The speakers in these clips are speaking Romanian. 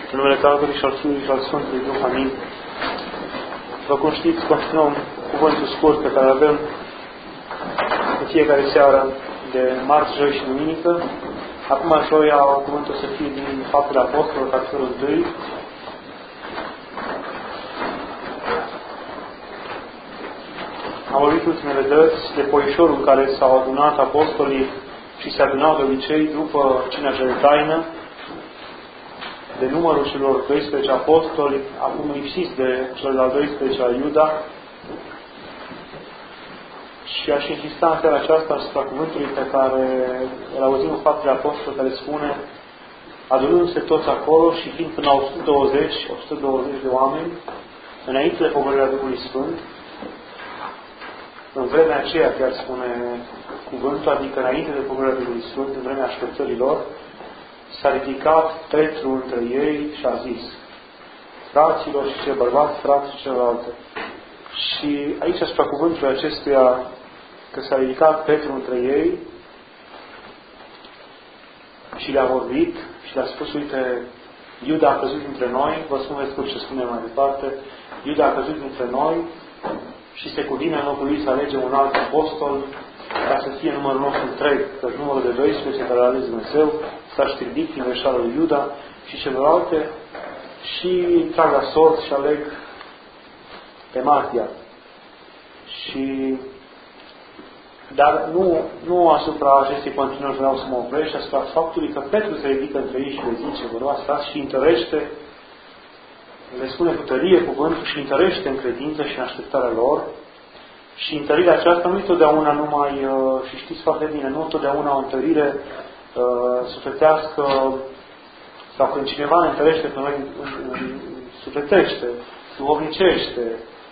În numele Tatălui și al Fiului și al Sfântului Duh, amin. După cum știți, continuăm cuvântul scurt pe care îl avem în fiecare seară de marți, joi și duminică. Acum, joia, cuvântul să fie din Faptele Apostolilor, capitolul 1. Am vorbit ultimele dăți de poișorul în care s-au adunat apostolii și se adunau de obicei după cina cea de taină, de numărul celor 12 apostoli, acum lipsiți de cel de-al 12-lea Iuda. Și aș insista în seara aceasta asupra cuvântului pe care îl auzim în Faptele Apostolilor, care spune: adunându-se toți acolo și fiind până la 120 de oameni, înainte de pogorârea Duhului Sfânt, în vremea aceea, chiar spune cuvântul, adică înainte de pogorârea Duhului Sfânt, în vremea așteptărilor, s-a ridicat Petru între ei și a zis: fraților și ce bărbați, frați și celelalte. Și aici, asupra cuvântului acestuia, că s-a ridicat Petru între ei și le-a vorbit și le-a spus: uite, Iuda a căzut dintre noi, vă spun scurt ce spune mai departe, Iuda a căzut dintre noi și se cuvine în locul lui să alegem un alt apostol ca să fie numărul nostru întreg, că numărul de 12 care l-a ales Dumnezeu s-a știrbit prin greșeala lui Iuda și celelalte și trag la sort și aleg pe Matia. Dar nu asupra acestei continuări vreau să mă opresc, asupra faptului că Petru se ridică între ei și le zice: vă luați, stați, și întărește, le spune cu tărie cuvântul și întărește în credință și în așteptarea lor. Și întărirea aceasta nu e totdeauna numai, și știți foarte bine, nu totdeauna o întărire sufletească, sau când cineva ne întărește pe noi sufletește, duhovnicește,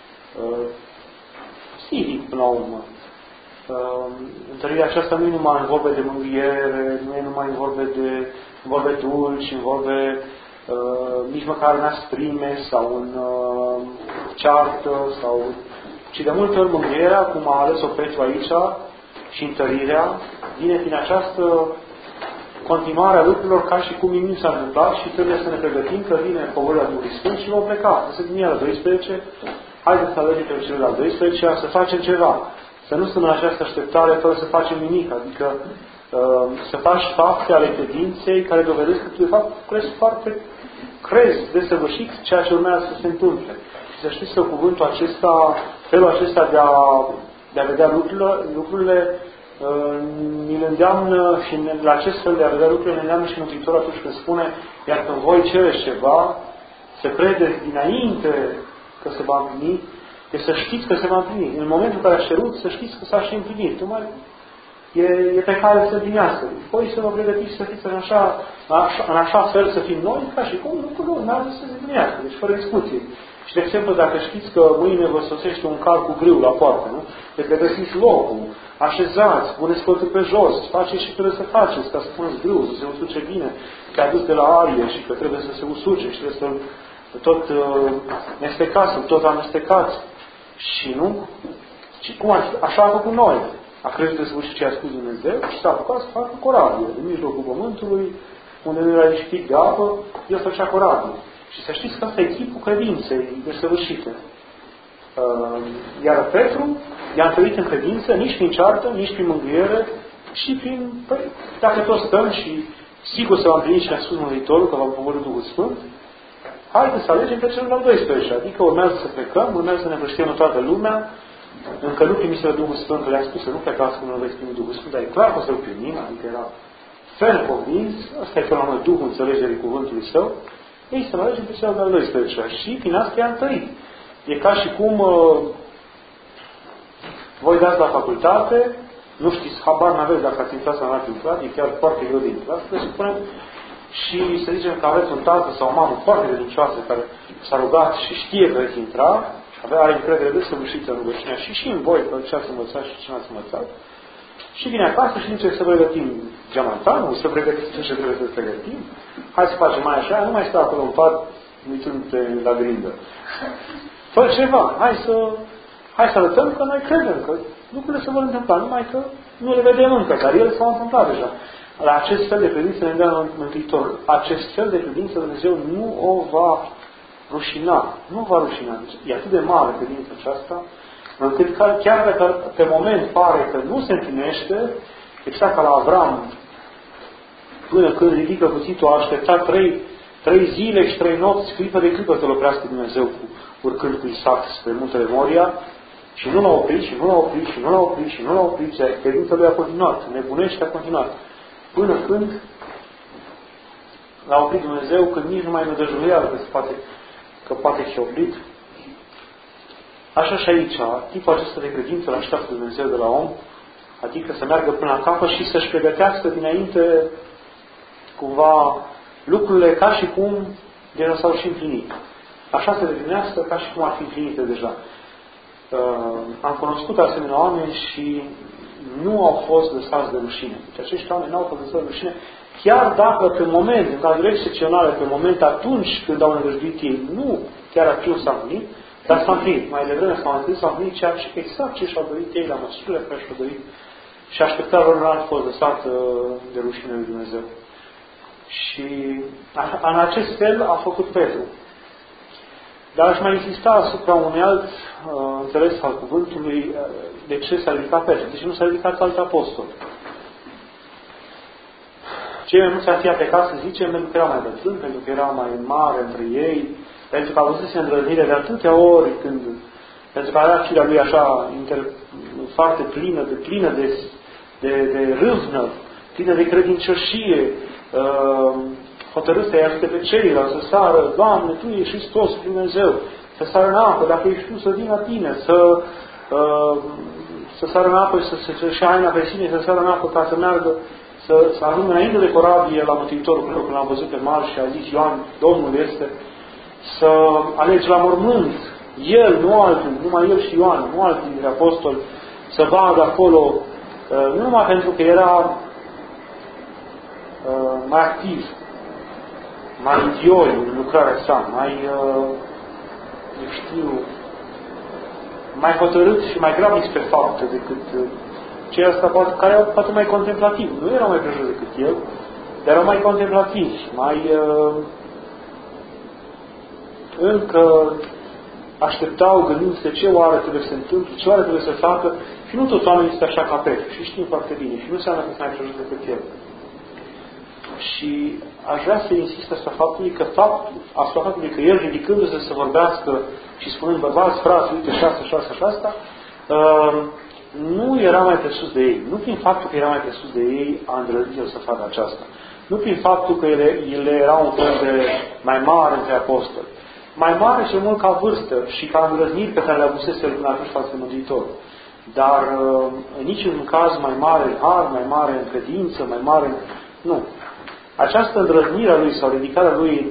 psihic până la urmă. Întărirea aceasta nu e numai în vorbe de mângâiere, nu e numai în vorbe dulci, în vorbe nici măcar în asprime sau în ceartă, ci de multe ori mângâierea, cum a ales-o Petru aici, și întărirea vine prin această continuare a lucrurilor ca și cum nimic s-a întâmplat și trebuie să ne pregătim că vine pogorârea Duhului Sfânt și vom pleca. Să se la 12, haideți să alegem pe cel de-al 12, să facem ceva. Să nu stăm în această așteptare fără să facem nimic. Adică să faci fapte ale credinței care dovedesc că tu de fapt crezi desăvârșit ceea ce urmează să se întâmple. Și să știți că cuvântul acesta, felul acesta de a vedea lucrurile ne îndeamnă și la acest fel de a vedea lucrurile ne îndeamnă și Mântuitorul atunci când spune: iar când voi cereți ceva, să credeți dinainte că se va împlini, de să știți că se va împlini. În momentul în care a cerut, să știți că s-a și împlinit. E pe care să împlinească. Voi să vă pregătiți să fiți în așa fel să fim noi, ca și cum lucrurile nu să se împlinească. Deci fără discuție. Și de exemplu, dacă știți că mâine vă sosește un car cu grâu la poartă, nu? De că găsiți locul, așezați, puneți cortul pe jos, faceți și trebuie să faceți, ca să puneți grâu, să se usuce bine, că a dus de la arie și că trebuie să se usuce și trebuie să tot mestecați, tot amestecați. Și nu? Și cum așa a făcut noi. A crezut de sfârșit ce a spus Dumnezeu și s-a apucat să facă corabie. În mijlocul pământului, unde nu era nici pic de apă, el făcea corabie. Și să știți că asta e chipul credinței desăvârșite. Iar Petru i-a întărit în credință, nici prin ceartă, nici prin mângâiere, și prin, dacă toți stăm și sigur se va împlini și ne-a spus Mântuitorul că va pogorî Duhul Sfânt, haideți să alegem pe cel de-al 12, adică urmează să plecăm, urmează să ne împrăștiem în toată lumea, încă nu primiseră Duhul Sfânt, că le-a spus să nu plecați până nu veți primi Duhul Sfânt, dar e clar că o să-l primim, adică era ferm convins, ăsta e până la urmă Duhul înțelegerii cuvântului său, ei să alegem pe cel de-al 12 și prin asta i-a întărit. E ca și cum voi dați la facultate, nu știți, habar n-aveți dacă ați intrat sau n-ați intrat, e chiar foarte greu de intrat, să spunem, și să zicem că aveți un tată sau o mamă foarte credincioasă care s-a rugat și știe că veți intra, are încredere desăvârșită în rugăciunea și în voi, că ce ați învățat și ce n-ați învățat, și vine acasă și zice să pregătim geamantanul, să pregătim ce trebuie să pregătim, hai să facem mai așa, nu mai stă acolo în pat, uitându-te la grindă. Fă ceva, hai să arătăm că noi credem că lucrurile se vor întâmpla, numai că nu le vedem încă, dar ele s-au întâmplat deja. la acest fel de credință ne dă Mântuitorul. Acest fel de credință Dumnezeu nu o va rușina. Nu va rușina. E atât de mare credința aceasta, încât chiar dacă pe moment pare că nu se împlinește, exact ca la Avram, până când ridică cuțitul, a așteptat 3 zile și 3 nopți, clipă de clipă să-L oprească Dumnezeu urcând cu Isaac spre muntele Moria, și nu l-a oprit, și nu l-a oprit, și nu l-a oprit, și nu l-a oprit, și credința lui a continuat, nebunește a continuat. Până când l-a oprit Dumnezeu, când nici nu mai nădăjduia că poate fi oprit. Așa și aici, tipul acesta de credință l-așteaptă Dumnezeu de la om, adică să meargă până la capăt și să-și pregătească dinainte cumva lucrurile ca și cum deja s-au și împlinit. Așa se definească ca și cum ar fi împlinite deja. Am cunoscut asemenea oameni și nu au fost lăsați de rușine. Deci acești oameni nu au fost lăsați de rușine, chiar dacă pe moment, în cazuri excepționale, pe moment atunci când au îndrăjduit ei, nu chiar atunci s-a împlinit, dar s-a împlinit. Mai devreme s-a împlinit exact ce și-au dorit ei, la măsurile care și-au dorit, și așteptarea lor n-a fost lăsat de rușine lui Dumnezeu. Și în acest fel a făcut Petru. Dar aș mai insista asupra unui alt înțeles al cuvântului, de ce s-a ridicat Petru, de ce nu s-a ridicat alt apostol. Cei mai mulți ar fi aplicat să zicem pentru că era mai bătrân, pentru că era mai mare între ei, pentru că a văzut îndrăznire de atâtea ori, pentru că avea firea lui așa foarte plină de râvnă, plină de credincioșie, hotărât să-i ajute pe ceilalți, să sară, Doamne, Tu ești Hristos, Dumnezeu, să sară în apă, dacă ești Tu, să vin la Tine, să sară în apă, să-și haina pe sine, să sară în apă ca să meargă, să ajungă înainte de corabie la Mântuitorul, când l-am văzut pe mare și a zis, Ioan, Domnul este, să alegi la mormânt, el, nu altul, numai el și Ioan, nu altul dintre apostoli, să vadă acolo, nu numai pentru că era mai activ, mai idioi în lucrarea sa, mai hotărât și mai grabnic spre fapte decât cei ăsta care erau poate mai contemplativi. Nu erau mai prejos decât el, dar erau mai contemplativi, încă așteptau gândindu-se ce oară trebuie să se întâmple, ce oară trebuie să facă, și nu toți oamenii sunt așa ca Petru. Și știm foarte bine. Și nu înseamnă că sunt mai prejos decât el. Și aș vrea să insist asupra faptului că el, ridicându-se să vorbească și spunând, bărbați, frați, uite, și asta, nu era mai presus de ei. Nu prin faptul că era mai presus de ei a îndrăznit el să facă aceasta. Nu prin faptul că ele era un fel de mai mare între apostoli. Mai mare cel mult ca vârstă și ca îndrăzniri pe care le avusese el până atunci față de Mântuitorul. Dar în niciun caz mai mare în har, mai mare în credință, mai mare în... Nu. Această îndrăznire a lui sau ridicarea lui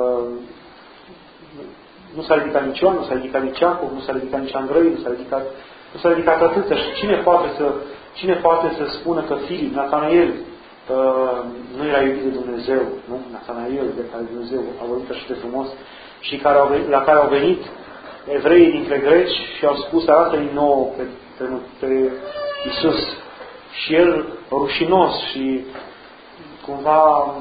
nu s-a ridicat nici Ioan, nu s-a ridicat nici Iacov, nu s-a ridicat nici Andrei, nu s-a ridicat atâția. Și cine poate să spună că Filip, Natanael, nu era iubit de Dumnezeu, nu? Natanael, de care Dumnezeu a vorbit așa de frumos, și la care au venit evreii dintre greci și au spus, arată-i nouă pe Iisus. Și el, rușinos și cumva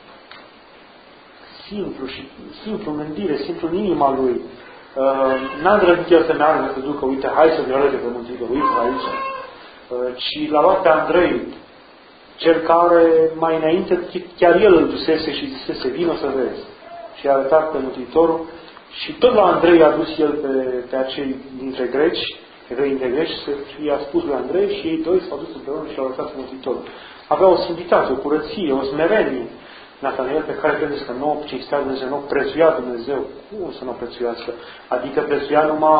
simplu în gândire, simplu în inima lui, n-a îndrăznit el să meargă, să ducă, uite, hai să-mi arăte pe Mântuitor, uite aici. Ci l-a luat pe Andrei, cel care mai înainte chiar el îl dusese și zisese, vină să vezi. Și a arătat pe Mântuitorul și tot la Andrei a dus el pe acei dintre greci, evrei dintre greci, și i-a spus lui Andrei și ei doi s-au dus împreună și l-au arătat pe Mântuitorul. Avea o simplitate, o curăție, o smerenie. Natanael, pe care credeți că nu cinstea Dumnezeu, nu prețuia Dumnezeu. Cum să nu prețuiască? Adică prețuia numai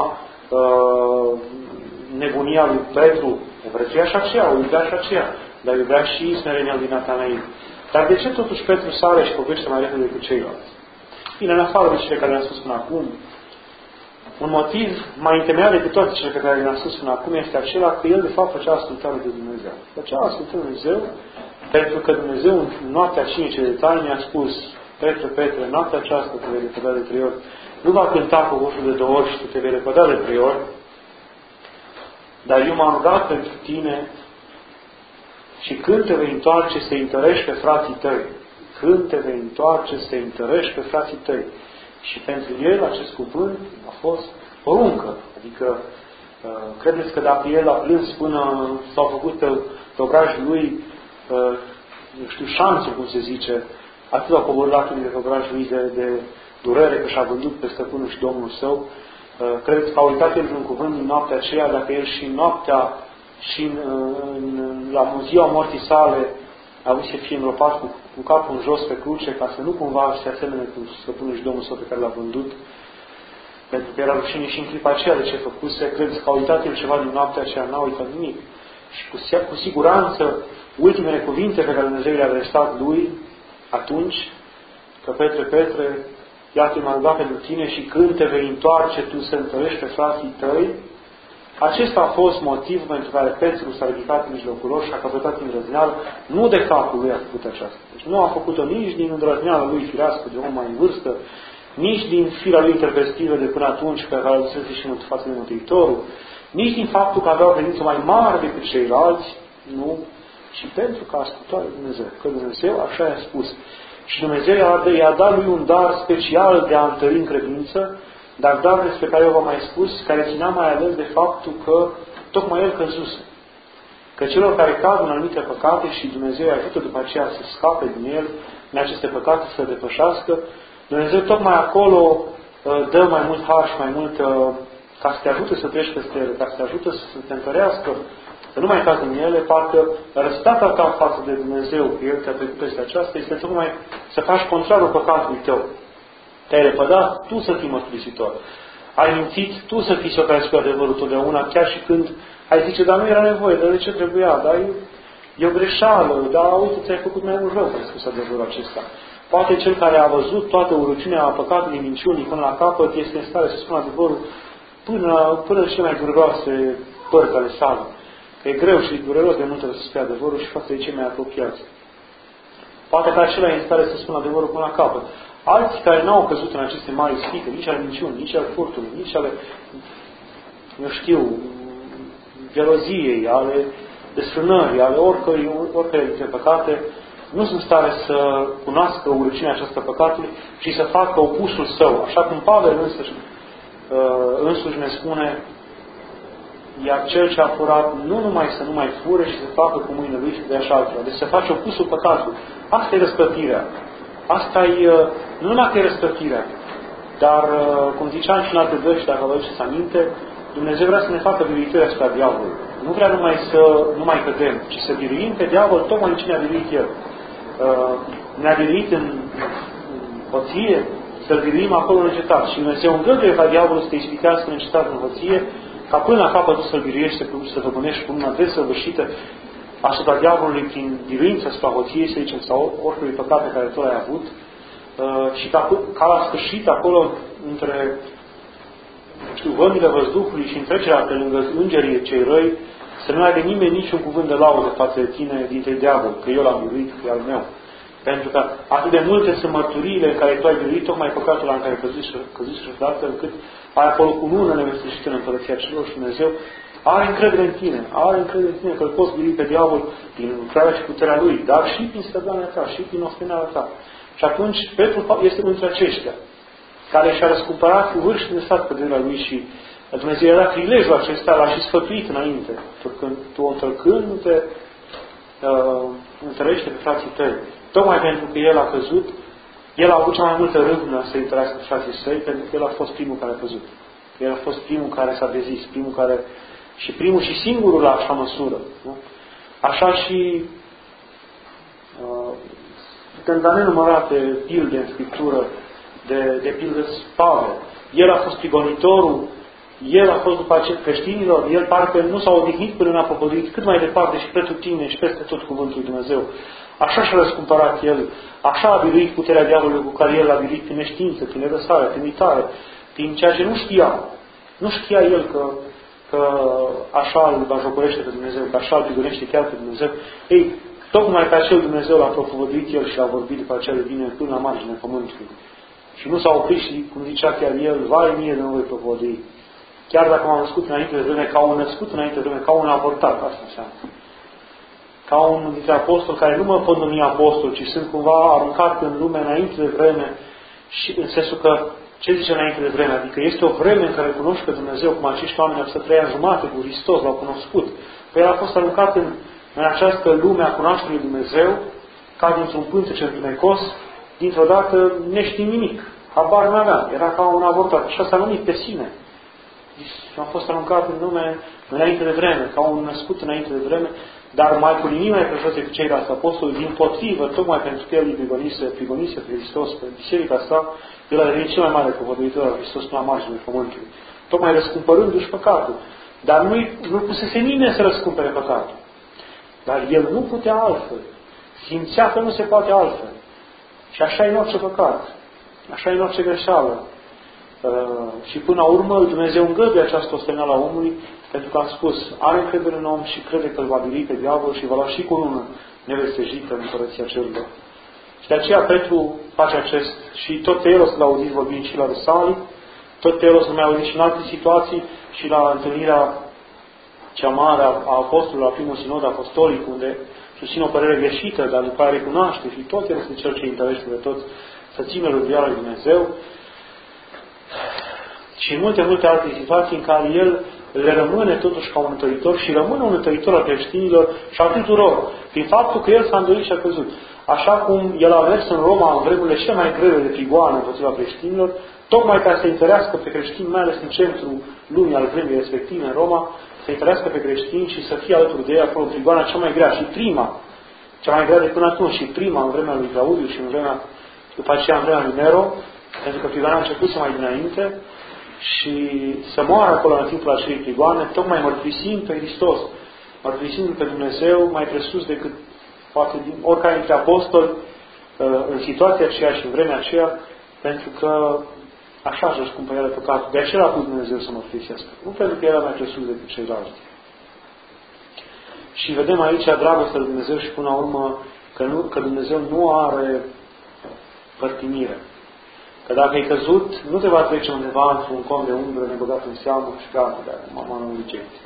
nebunia lui Petru. O prețuia și aceea, o iubea și aceea. Dar iubea și smerenia lui Natanael. Dar de ce totuși Petru sare și vorbește mai repede decât ceilalți? Bine, în afară de cele care le-am spus până acum, un motiv mai întemeiat decât toate cele pe care le-am spus până acum este acela că el de fapt făcea ascultare de Dumnezeu. Făcea ascultare de Dumnezeu pentru că Dumnezeu în noaptea cinicii de taine a spus, Petre, noaptea aceasta te vei lepăda de 3 ori. Nu va cânta cu voșul de 2 ori și tu te vei lepăda de 3 ori, dar eu m-am rugat pentru tine Și când te vei întoarce să întărești pe frații tăi. Când te vei întoarce să întărești pe frații tăi. Și pentru el acest cuvânt a fost poruncă. Adică, credeți că dacă el a plâns până s-au făcut pe obrajii lui, nu știu, șanțe, cum se zice, atât au coborât lacrimile de pe obrajii lui de durere că și-a vândut pe stăpânul și Domnul său, credeți că a uitat el în cuvânt în noaptea aceea, dacă el și noaptea și la ziua morții sale a avut să fie îngropat cu capul în jos pe cruce, ca să nu cumva se asemene cu stăpânul și Domnul său pe care l-a vândut, pentru că era rușine și în clipa aceea de ce făcuse. Credeți că a uitat el ceva din noaptea aceea? N-a uitat nimic. Și cu siguranță, ultimele cuvinte pe care Dumnezeu le-a adresat lui atunci, că Petre, iată m-a rugat pentru tine și când te vei întoarce tu să întărești pe frații tăi, acesta a fost motivul pentru care Petru s-a ridicat în mijlocul lor și a căpătat îndrăzneală. Nu de capul lui a făcut aceasta. Deci nu a făcut-o nici din îndrăzneală lui firească de om mai în vârstă, nici din firea lui interpestivă de până atunci pe care a lăsat și în față de Mântuitorul, nici din faptul că avea o credință mai mare decât ceilalți, nu, ci pentru că a ascultat de Dumnezeu. Că Dumnezeu așa i-a spus. Și Dumnezeu i-a dat lui un dar special de a întări în credință, dar dar despre care eu v-am mai spus, care ținea mai ales de faptul că tocmai el căzuse. Că celor care cad în anumite păcate și Dumnezeu îi ajută după aceea să scape din el, în aceste păcate să le depășească, Dumnezeu tocmai acolo dă mai mult har și mai mult ca să te ajute să treci peste ele, ca să te ajute să te întărească, să nu mai cazi în ele, parcă răstata ta față de Dumnezeu, că El te-a trecut peste aceasta, este tocmai să faci contrarul păcatului tău. Te-ai repădat, tu să fii mărturisitor. Ai mințit, tu să fii socrați cu adevărul totdeauna, chiar și când ai zice, dar nu era nevoie, dar de ce trebuia? Dar e o greșeală, dar uite, ți-ai făcut mai mult rău că ai spus adevărul acesta. Poate cel care a văzut toată urăciunea păcatului, minciunii până la capăt, este în stare să spună adevărul până în cele mai dureroase părți ale sale. Că e greu și dureros de multe să spui adevărul și față de cei mai apropiați. Poate că acela e în stare să spună adevărul până la capăt. Alții care n-au căzut în aceste mari ispite, nici ale minciunii, nici ale furtului, nici ale, eu știu, geloziei, ale desfrânării, ale oricărei dintre păcate, nu sunt stare să cunoască urăciunea aceasta păcatului și să facă opusul său. Așa cum Pavel însuși ne spune, iar cel ce a furat nu numai să nu mai fure și să facă cu mâinile lui și de așa altfel. Deci să faci opusul păcatului. Asta e răsplătirea. Asta e, nu numai că e răsplătirea, dar, cum ziceam și în alte dări, și dacă vă aduceți aminte, Dumnezeu vrea să ne facă biruitori asupra diavolului. Nu vrea numai să nu mai cădem, ci să biruim pe diavol tocmai în ce ne-a biruit El. Ne-a biruit în hoție, să-L biruim acolo în cetat. Și Dumnezeu îngăduie ca diavolul să te ispitească în cetat în hoție, ca până la capăt să-L biruiești, să dobânești cu una desăvârșită asupra diavolului prin biruință asupra hoției, să zicem, sau oricărui păcat pe care tu l-ai avut, și ca la sfârșit, acolo, între vămile văzduhului și întrecerea pe lângă îngerii cei răi, să nu aibă nimeni niciun cuvânt de laudă față de tine dintre diavol, că eu l-am biruit, că e al meu. Pentru că atât de multe sunt mărturiile în care tu ai biruit tocmai păcatul în care căzuți și odată, încât ai acolo cu lună nevăsășită în Împărăția Celor și Dumnezeu are încredere în tine, că îl poți birui pe diavol prin lucrarea și puterea lui, dar și prin slăbania ta, și prin osteneala ta. Și atunci Petru este unul dintre aceștia care și-a răscumpărat cu vârf și de stat căderea lui și Dumnezeu i-a dat prilejul acesta, l-a și sfătuit înainte. Tu întâlcându-te, întărește pe frații tăi. Tocmai pentru că el a căzut, el a avut cea mai multă râvnă să întărească pe frații săi, pentru că el a fost primul care a căzut. El a fost primul care s-a dezis, primul și singurul la așa măsură. Nu? Așa și când am nenumărate pilde în Scriptură, de pildă Pavel. El a fost prigonitorul, el a fost după aceea creștinilor, el parcă nu s-a odihnit până n-a propovăduit cât mai departe și pentru tine și peste tot cuvântul lui Dumnezeu. Așa și-a răscumpărat el, așa a biruit puterea diavolului cu care el a biruit prin neștiință, prin nevăsare, prin uitare, prin ceea ce nu știa. Nu știa el că așa îl bajocorește pe Dumnezeu, că așa îl prigonește chiar pe Dumnezeu. Ei, tocmai pe acel Dumnezeu l-a propovăduit el și l-a vorbit după aceea de bine până la marginea pământului. Și nu s-a oprit și, cum zicea chiar el, vai mie de nu voi propovădui. Chiar dacă m-am născut înainte de vreme, ca un născut înainte de vreme, ca un abortat, asta înseamnă. ca unul dintre apostoli care nu mă pot numi apostol, ci sunt cumva aruncat în lume înainte de vreme, și în sensul că, ce zice înainte de vreme? Adică este o vreme în care cunoști pe Dumnezeu, cum acești oameni au să trăia jumate cu Hristos, l-au cunoscut. Păi el a fost aruncat în această lume a cunoașterii lui Dumnezeu, ca dintr-un pântece întunecos, dintr-o dată neștiind nimic. Habar nu avea. Era ca un avortat. Așa s-a numit pe sine. A fost aruncat în lume înainte de vreme, ca un născut înainte de vreme, dar mai cu nimic mai preșos decât ceilalți apostoli, din potrivă, tocmai pentru că el îi prigonise pe Hristos, pe biserica sa, el a devenit cel mai mare propovăduitor al Hristos până la marginea pământului. Tocmai răscumpărându-și păcatul. Dar nu pusese nimeni să răscumpere păcatul. Dar el nu putea altfel. Simțea că nu se poate altfel. Și așa e în orice păcat. Așa e în orice greșeală. Și până la urmă Dumnezeu îngăduie această ostenală a omului, pentru că am spus, are încredere în om și crede că îl va biri pe diavol și va lua și cu lună nevestejită în Împărăția Cerurilor. Și de aceea Petru face acest, și tot pe el o să-l auziți vorbind și la Rusalii, tot pe el o să-l mai auziți și în alte situații, și la întâlnirea cea mare a apostolului, la primul sinod apostolic, unde susține o părere greșită, dar după aia recunoaște și tot el este cel ce întărește pe toți să țină rânduiala lui Dumnezeu. Și în multe alte situații în care el le rămâne totuși ca un întăritor și rămâne un întăritor al creștinilor și al tuturor, prin faptul că el s-a îndoit și a căzut. Așa cum el a mers în Roma în vremurile cele mai grele de prigoană împotriva creștinilor, tocmai ca să întărească pe creștini, mai ales în centrul lumii al vremii respective în Roma, să întărească pe creștini și să fie alături de ei acolo în prigoana cea mai grea și prima, cea mai grea de până atunci și prima în vremea lui Claudiu și după aceea în vremea lui Nero, pentru că prigoana a început să mai dinainte, și să moară acolo în timpul acelei prigoane, tocmai mărturisind pe Hristos, mărturisind pe Dumnezeu mai presus decât poate din oricare dintre apostoli în situația aceea și în vremea aceea, pentru că așa își răscumpărea păcatul. De aceea a pus Dumnezeu să mărturisească. Nu pentru că era mai presus decât ceilalți. Și vedem aici dragostea lui Dumnezeu și până la urmă că Dumnezeu nu are părtinire. Că dacă ai căzut, nu te va trece undeva într-un con de umbră nebăgat în seamă și gata, de mama nu rejecție.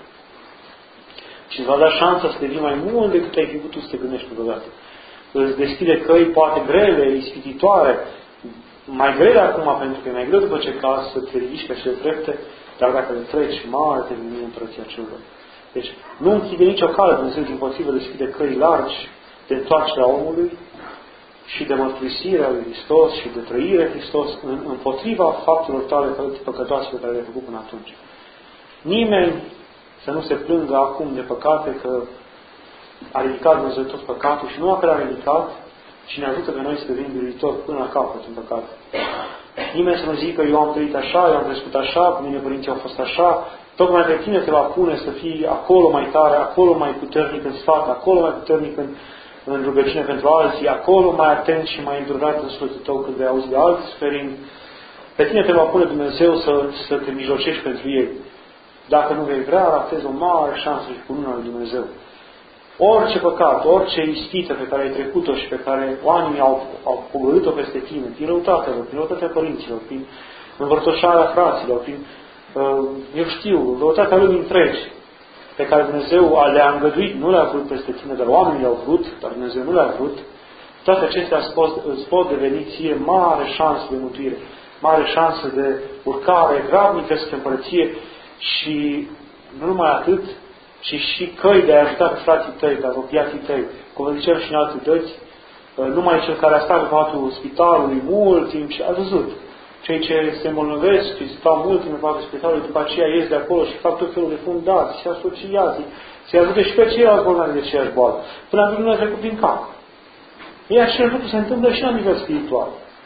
Și îți va da șansa să devii mai mult decât ai fi putut să te gândești vreodată. Îți deschide căi poate grele, ispititoare, mai grele acum, pentru că e mai greu după ce caz să te ridici pe cele drepte, dar dacă le treci, mare te veni Împărăția Cerurilor. Deci nu închide nicio cale, Dumnezeu dimpotrivă deschide căi largi de întoarcerea omului și de mărturisirea lui Hristos și de trăire Hristos împotriva faptelor tale păcătoase pe care le-ai făcut până atunci. Nimeni să nu se plângă acum de păcate că a ridicat Dumnezeu tot păcatul și nu a a ridicat și ne ajută pe noi să devenim biruitori până la capăt în păcat. Nimeni să nu zică eu am trăit așa, eu am crescut așa, cu mine părinții au fost așa, tocmai pe tine te va pune să fii acolo mai tare, acolo mai puternic în sfat, acolo mai puternic în rugăciune pentru alții, acolo mai atent și mai îndurat în sufletul tău când vei auzi de alții suferind. Pe tine te va pune Dumnezeu să te mijlocești pentru ei. Dacă nu vei vrea, ratezi o mare șansă și cu luna lui Dumnezeu. Orice păcat, orice ispită pe care ai trecut-o și pe care oamenii au pogorât-o peste tine, prin răutatea părinților, prin învărtoșarea fraților, prin, eu știu, răutatea lumii întregi, pe care Dumnezeu le-a îngăduit, nu le-a vrut peste tine, dar oamenii le-au vrut, dar Dumnezeu nu le-a vrut, toate acestea îți pot deveni ție mare șansă de mântuire, mare șansă de urcare grabnică spre Împărăție și nu numai atât, ci și căi de a ajuta pe frații tăi, pe apropiații tăi. Cum vă zicem și în alte dăți, numai cel care a stat pe patul spitalului mult timp și a văzut. Cei ce se îmbolnăvesc și stau mult timp pe patul spitalului, după aceea ies de acolo și fac tot felul de fundații, se asociază, se ajută și pe ceilalți bolnavi de aceeași boală. Până atunci nu a trecut prin cap. E același lucru se întâmplă și la nivel spiritual.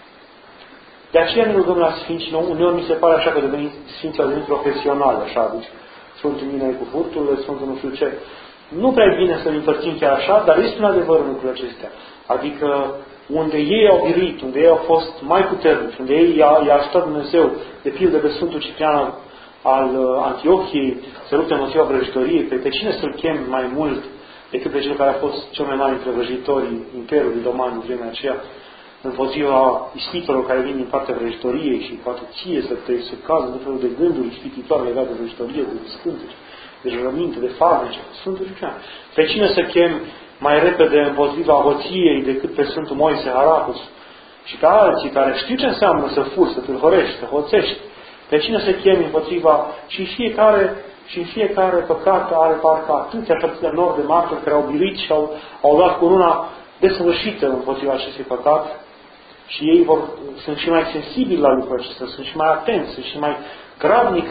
De aceea ne rugăm la Sfinți, uneori mi se pare așa că Sfinții au devenit profesionali, așa, deci Sfântul mine cu furtul, Sfântul nu știu ce. Nu prea e bine să-l împărțim chiar așa, dar este un adevăr în lucrurile acestea. Adică unde ei au biruit, unde ei au fost mai puternici, unde ei i-a ajutat Dumnezeu, de pildă de Sfântul Ciprian al Antiohiei, să lupte împotriva vrăjitoriei, pe cine să-l chem mai mult decât pe cel care a fost cel mai mare dintre vrăjitorii Imperiului Roman în vremea aceea, împotriva ispitelor care vin din partea vrăjitoriei și poate ție să te cazi în felul de gânduri ispititoare legate de vrăjitorie, de scânturi, de jurăminte, de farmece, Sfântul Ciprian. Pe cine să chem mai repede împotriva hoției decât pe Sfântul Moise Haracus. Și ca alții care știu ce înseamnă să furi, să tâlhărești, să hoțești, pe cine să chemi împotriva și în fiecare păcat are parcă atâția nori de martori care au biruit și au luat cununa desăvârșită împotriva acestui păcat și ei sunt și mai sensibili la lucrul acesta, sunt și mai atenți, sunt și mai grabnic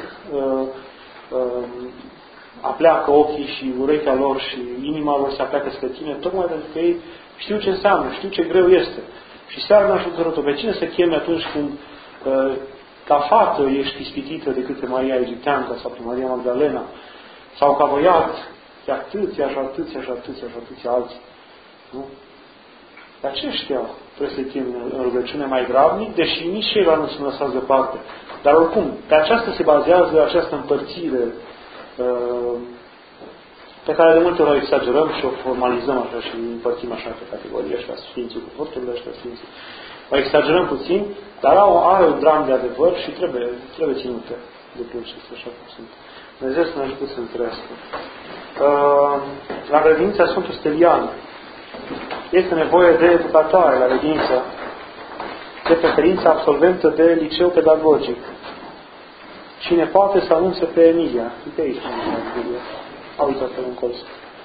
apleacă ochii și urechea lor și inima lor se apleacă spre tine, tocmai pentru că ei știu ce înseamnă, știu ce greu este. Și seara n-aș hotărât-o. Pe cine să cheme atunci când ca fată ești ispitită de câte Maria Egipteanca sau pe Maria Magdalena sau ca băiat de atâția alții. Nu? Pe aceștia trebuie să-i chemi în rugăciune mai grabnic, deși nici ceilalți nu sunt lăsați deoparte. Dar oricum, pe aceasta se bazează această împărțire pe care de multe ori o exagerăm și o formalizăm așa și împărțim așa pe categorii ăștia sfinții, cu furturile ăștia sfinții. O exagerăm puțin, dar are un dram de adevăr și trebuie ținută lucrurile acestea așa cum sunt. Dumnezeu să ne ajute să întărească. La credința Sfântul Stelian este nevoie de educatoare la credință, de preferință absolventă de liceu pedagogic. Cine poate să anunțe pe Emilia. Uite aici, a uitat-o în colț.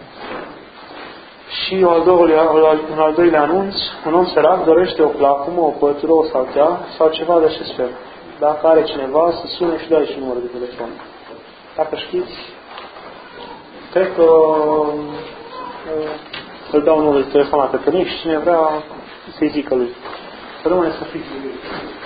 Și un al doilea anunț, un om sărac dorește o placumă, o pătură, o saltea sau ceva de acest fel. Dacă are cineva, să sune și dai și numărul de telefon. Dacă știți, cred că îl dau numărul de telefon la Cătălin și cine vrea să-i zică lui. Rămâne să fiți